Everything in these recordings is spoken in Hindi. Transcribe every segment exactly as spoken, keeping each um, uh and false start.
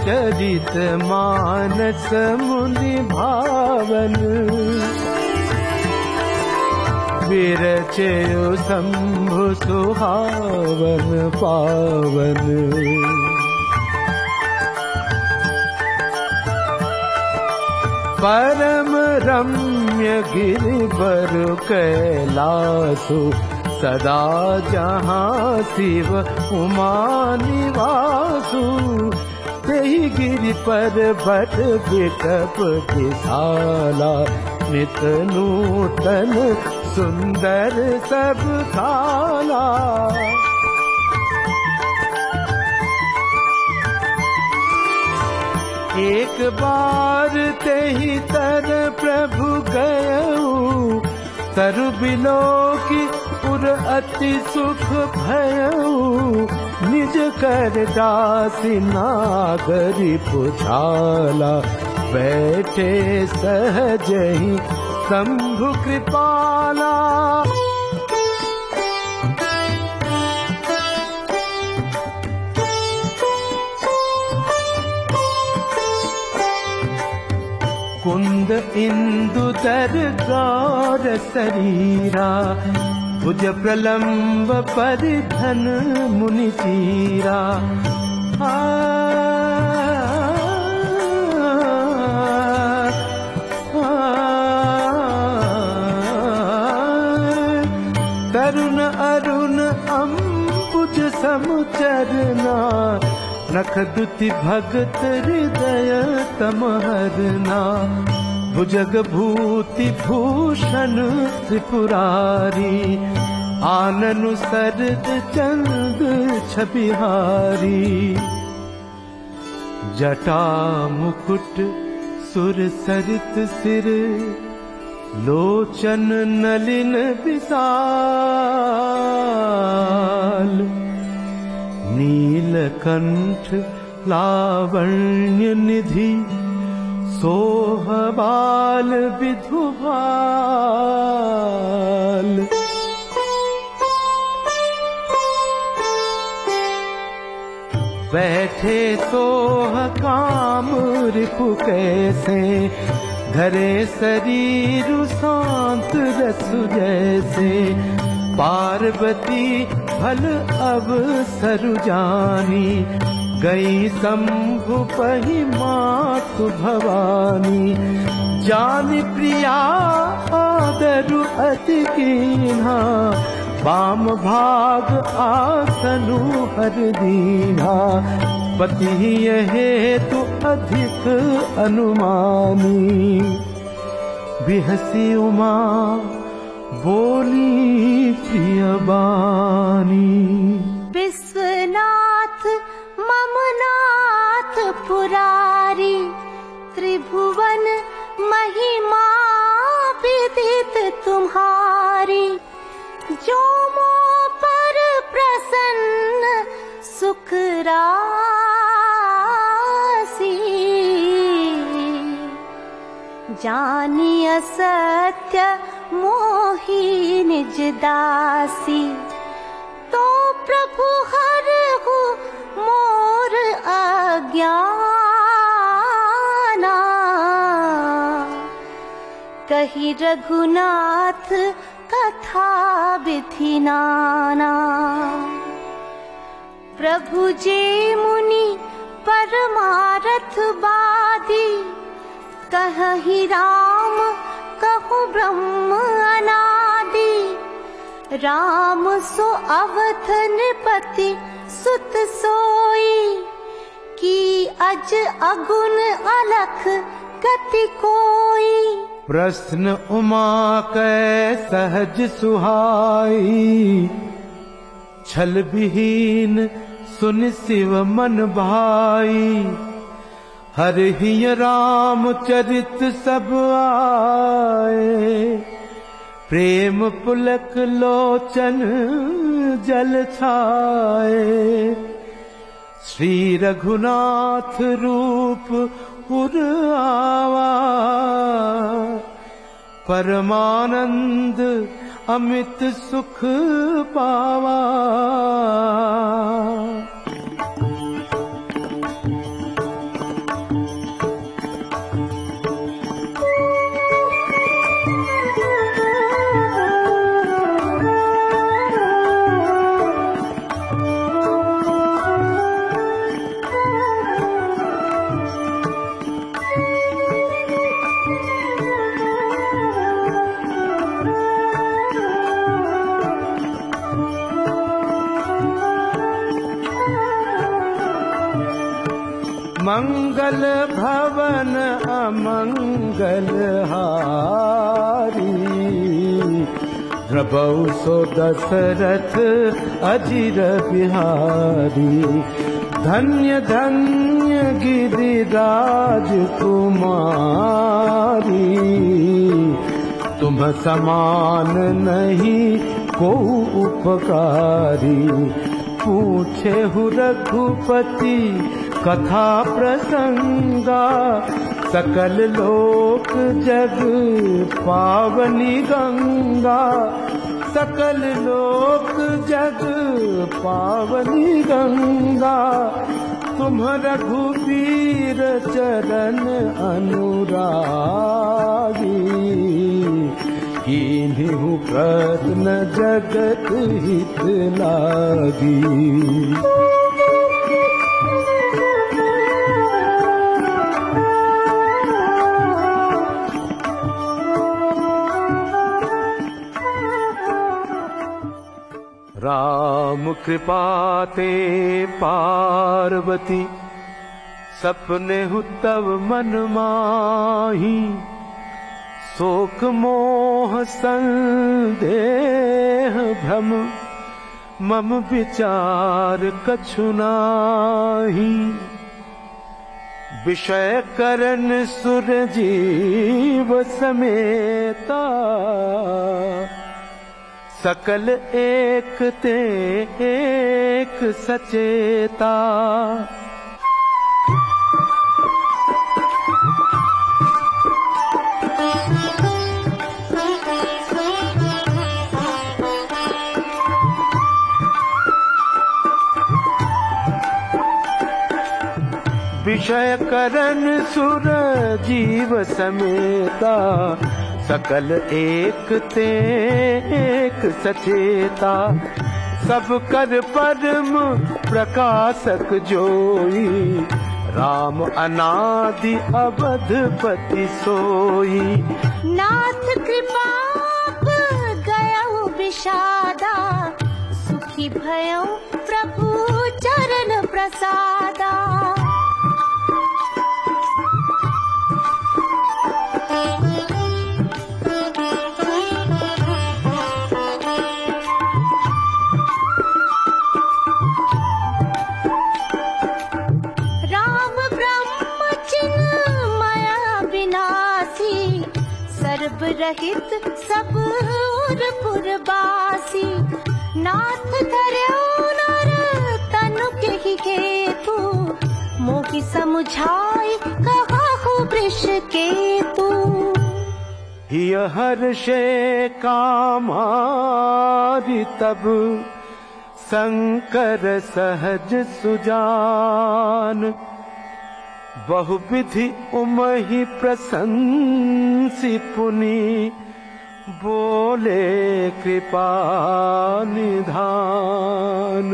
चरित मानस मुनि भावन, विरचयो शंभु सुहावन पावन। परम रम्य गिरिवर कैलासु, सदा जहाँ शिव उमा निवासु। तेहि गिरि पर्वत बिटप विशाला, नित नूतन सुंदर सब काला। एक बार तेहि तर प्रभु गयऊ, तरु बिलोकी उर अति सुख भयऊ। निज कर दासी नागरी पुछाला, बैठे सहजहि शंभु कृपाला। कुंद इंदु दर गौर शरीरा, भुज प्रलंब परिधन मुनि चीरा। आ, आ, तरुण अरुण अम्बुज समुचरना, नख दुति भगत हृदय तमहरना। भुजग भूति भूषण त्रिपुरारी, आननु सरद चंद छबिहारी। जटा मुकुट सुर सरित सिर, लोचन नलिन विशाल। नीलकंठ लावण्य निधि, सोहबाल विधुभाल। बैठे सोह काम रिपु कैसे, धरे शरीर शांत रसु जैसे। पार्वती भल अब सरु जानी, गई शंभु पहि मातु भवानी। जानि प्रिया आदरु अति कीन्हा, वाम भाग आसनु हर दीन्हा। पति हेतु अधिक अनुमानी, बिहसी उमा बोली प्रियबानी। विश्वनाथ ममनाथ पुरारी, त्रिभुवन महिमा विदित तुम्हारी। जो मो पर प्रसन्न सुख राशि, जानी असत्य मोहि निज दासी। तो प्रभु हरहु मोर अज्ञाना, कहि रघुनाथ कथा विधि नाना। प्रभु जे मुनि परमारथ बादी, कहहि राम कहु ब्रह्म अनादि। राम सो अवध नृपति सुत सोई, की अज अगुन अलख गति कोई। प्रश्न उमा कै सहज सुहाई, छल विहीन सुन शिव मन भाई। हरहि राम चरित सब आए, प्रेम पुलक लोचन जल छाए। श्री रघुनाथ रूप उर आवा, परमानंद अमित सुख पावा। मंगल भवन अमंगल हारी, द्रवौ सो दशरथ अजिर बिहारी। धन्य धन्य गिरिराज कुमारी, तुम समान नहीं को उपकारी। पूछे हु रघुपति कथा प्रसंगा, सकल लोक जग पावनी गंगा। सकल लोक जग पावनी गंगा, तुम रघुबीर चरण अनुरागी। कीन्हु प्रश्न जगत हित लागी। राम कृपा ते पार्वती, सपने हु तव मन माही। शोक मोह संदेह भ्रम, मम विचार कछु नाही। विषय करन सुर जीव समेता, सकल एक ते एक सचेता। विषय करन सुर जीव समेता, सकल एक ते एक सचेता। सब कर परम प्रकाशक जोई, राम अनादि अवधपति सोई। नाथ कृपा गयउ विषादा, सुखी भयउ प्रभु चरण प्रसादा। रहित सब उर पुरबासी। नाथ धर्यो नर तनु के ही केतु, मोहि समुझाई कहु वृष केतु। हिय हर्षे कामारि तब, शंकर सहज सुजान। बहुविधि उमहि प्रशंसी पुनि, बोले कृपा निधान।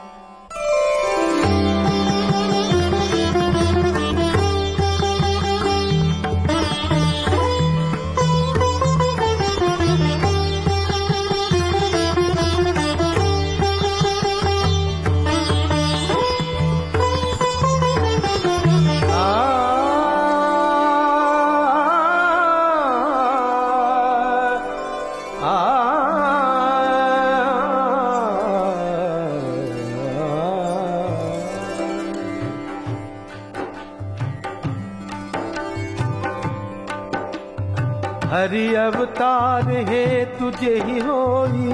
हरि अवतार है तुझे ही होई,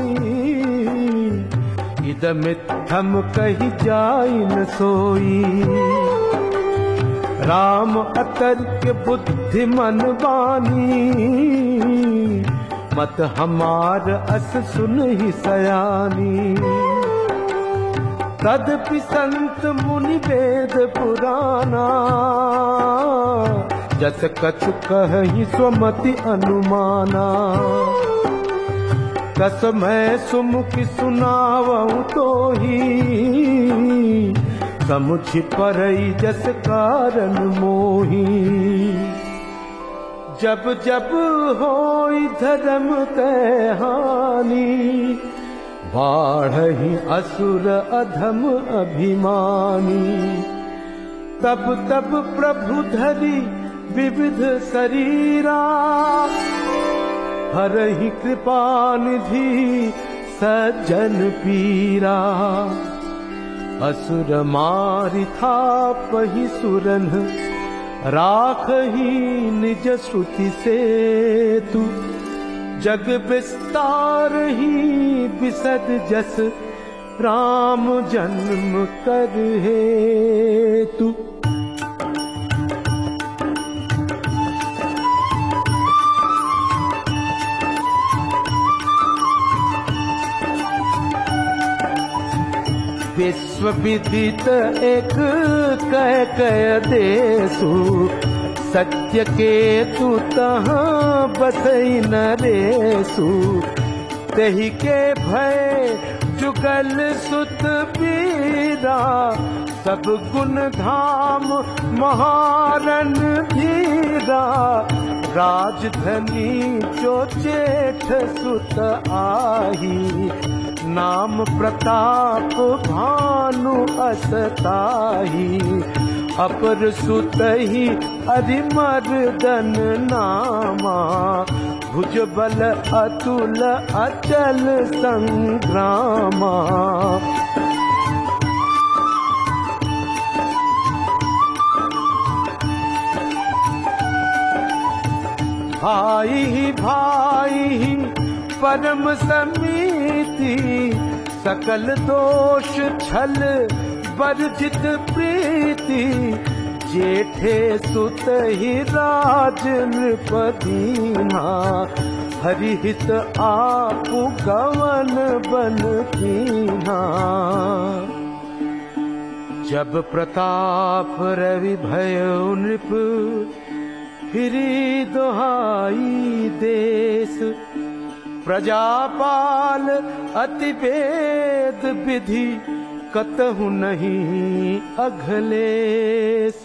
इदमित्थम कही जाई न सोई। राम अतर्क बुद्धि मन बानी, मत हमार अस सुन ही सयानी। तदपि संत मुनि वेद पुराना, जस कछु कहि स्वमति अनुमाना। तस मैं सुमुखि सुनावहु तोहि, समुझि परई जस कारण मोही। जब जब होई धर्म ते हानि, बाढ़हि असुर अधम अभिमानी। तब तब प्रभु धरि विविध शरीरा, हरहि कृपा निधि सज्जन पीरा। असुर मारि थापहि सुरन, राखहि निज श्रुति सेतु। जग विस्तारहि बिसद जस, राम जन्म कर हेतु। विश्व विदित एक कह कह देसु, सत्य केतु तहाँ बसई नरेसु। तही के भय जुगल सुत पीरा, सब गुण धाम महारन धीरा। राजधनी जो जेठ सुत आही, नाम प्रताप भानु असताही। अपर सुतहि अरिमर्दन नामा, भुजबल अतुल अचल संग्रामा। भाई ही भाई ही परम समीति, सकल दोष छल वर्जित प्रीति। जेठे सुत ही राज नृपदीना, हरिहित आपु गवन बन कीन्हा। जब प्रताप रवि भयो नृप, फिरी दोहाई देश। प्रजापाल अति वेद विधि, कतहु नहीं अघलेस।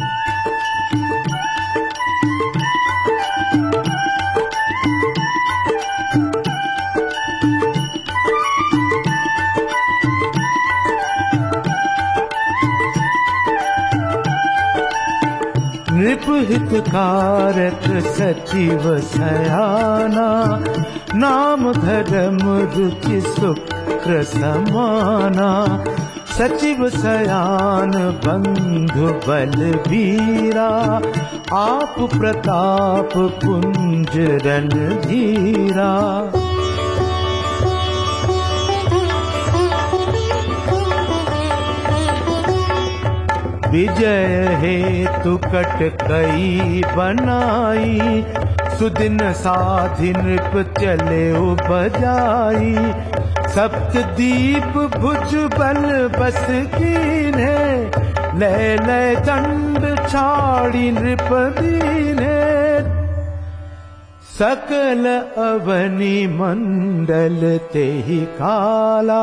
नृपहित कारक सचिव सयाना, नाम धर्म रुचि शुक्र समाना। सचिव सयान बंधु बलबीरा, आप प्रताप पुंज रणधीरा। विजय हेतु कट कई बनाई, सुदिन साधि नृप चले बजाई। सप्त दीप भुज बल बस कीन्हे, लय लय दंड छाड़ी नृप दीन्हे। सकल अवनि मंडल तेहि काला,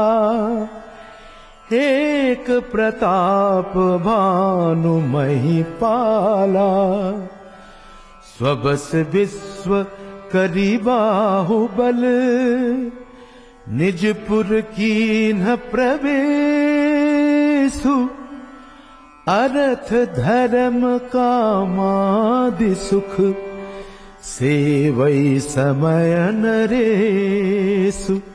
एक प्रताप भानु महिपाला। स्वबस विश्व करी बाहुबल, निजपुर कीन्ह प्रवेशु। अर्थ धर्म कामादि सुख, सेवै समय नरेसु।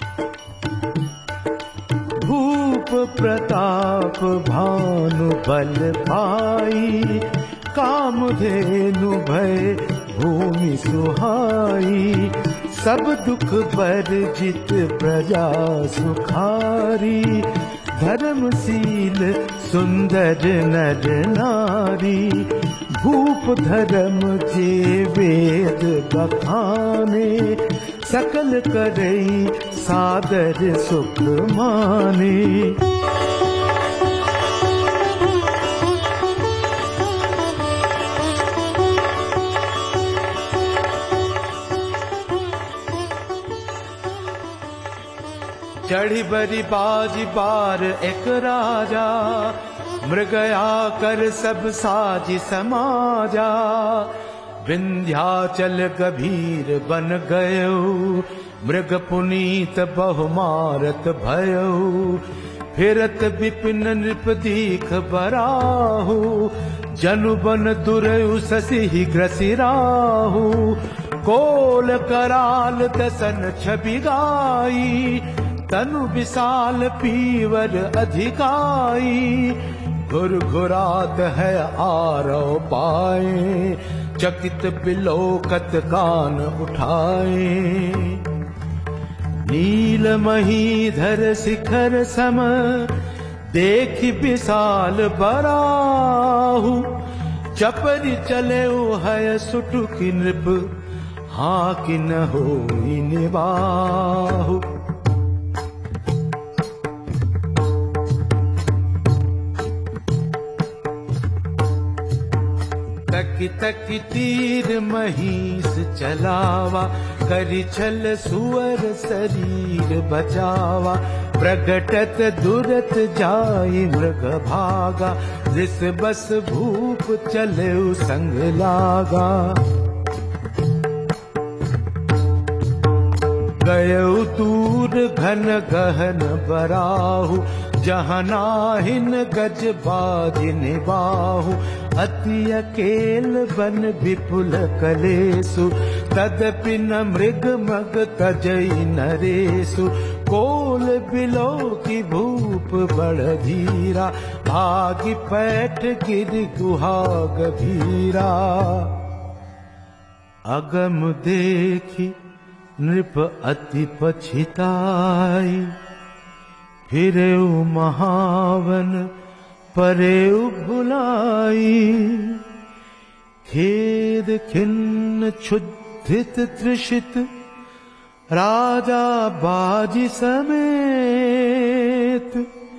भूप प्रताप भानु बल पाई, कामधेनु भय भूमि सुहाई। सब दुख वर्जित प्रजा सुखारी, धर्मशील सुंदर नर नारी। भूप धर्म जे वेद बखाने, सकल करई सादर सुख माने। चढ़ी बरी बाजी बार एक राजा, मृगया कर सब साजी समाजा। विंध्याचल गभीर बन गयो, मृग पुनीत बहुमारत भयो। फिरत विपिन नृप दीख बराहु, जनु बन दुरयु शशि ग्रसिराहु। कोल कराल दसन छवि गाई, तनु विशाल पीवर अधिकाई। घुर घुरात है आरव पाए, चकित बिलोकत कान उठाए। नील महीधर शिखर सम, देखि विशाल बराहु। चपरि चले है सुटुकि नृप, हाँ कि न होई निबाहु। तकी तकी तीर महिष चलावा, करि छल सुअर शरीर बचावा। प्रगटत दुरत जाई मृग भागा, जिस बस भूप चले संग लागा। गयउ दूर घन गहन बराहु, जहाँ नाहिन गज बाज निबाहु। अति अकेल बन विपुल कलेसु, तदपि न मृग मग तजई नरेसु। कोल बिलो की भूप बड़ धीरा, भागी पैठ गिर गुहा गभीरा। अगम देखी नृप अति पछिताई, फिरेउ महावन परेउ भुलाई। खेद खिन्न क्षुधित तृषित, राजा बाजी समेत।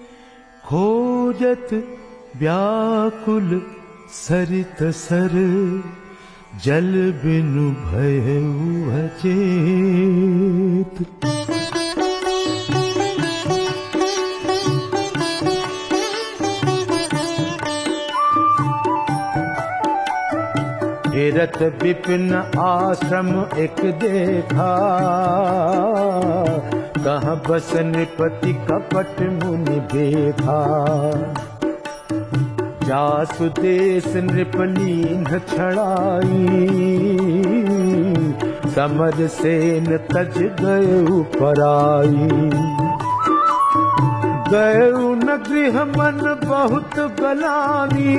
खोजत व्याकुल सरित सर, जल बिनु भयउ अचेत। फिरत विपिन आश्रम एक देखा, कहाँ बस नृपति कपट मुनि देखा। जासु देश नृपलीन छड़ाई, समर सेन तज गयउ पराई। गयउ न गृह मन बहुत गलानी,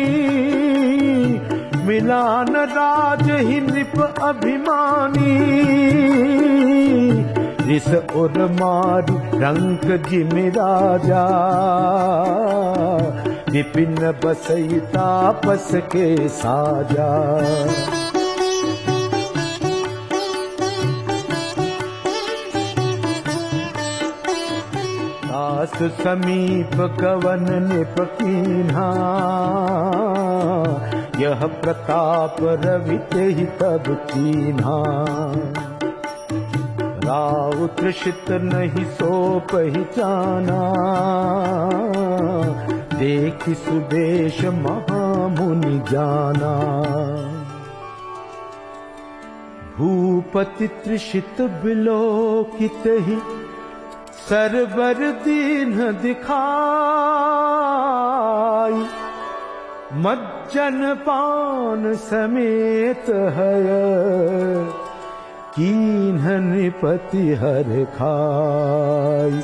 मिलान राज ही नृप अभिमानी। रिस उर मारी रंक जिमि राजा, विपिन बसई तापस के साजा। दास समीप कवन नृप कीन्हा, यह प्रताप रवि तेहि तब कीन्हा। राउ तृषित नहीं सो पहचाना, देखि सुदेश महामुनि जाना। भूपति तृषित बिलोकित ही, सरबर दीन दिखाई। मज्जन पान समेत है, कीन्ह नृपति हर खाई।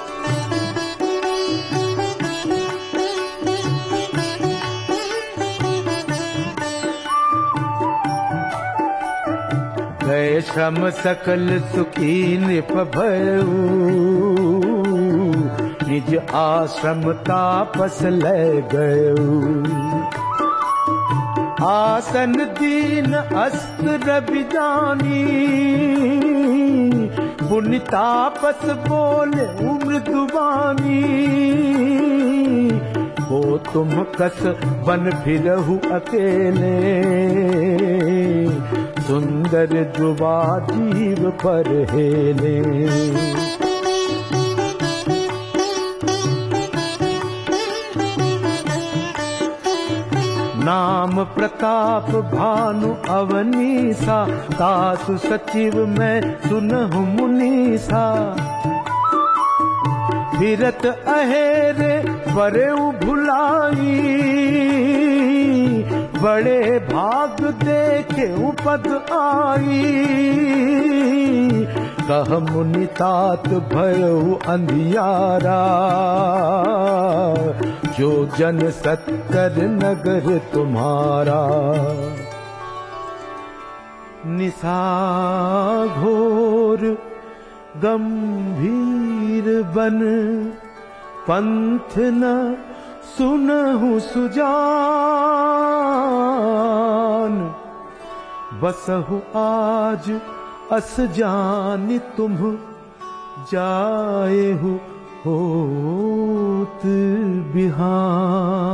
गए श्रम सकल सुखी नृप भयउ, निज आश्रम तापस ले गयउ। आसन दीन अस्त रवि जानी, पुनि तापस बोले मृदुवानी। हो तुम कस बन फिरहु अकेले, सुंदर जुबा जीव पर हेले। नाम प्रताप भानु अवनीसा, तासु सचिव मैं सुनहु मुनीसा। फिरत अहेरे परेउ भुलाई, बड़े भाग देखे पद आई। कह मुनि तात भयउ अंधियारा, जो जन सत्कर नगर तुम्हारा। निशा घोर गंभीर बन, पंथ न सुनहु सुजान। बसहु आज अस जानि तुम, जाएहु होत बिहान।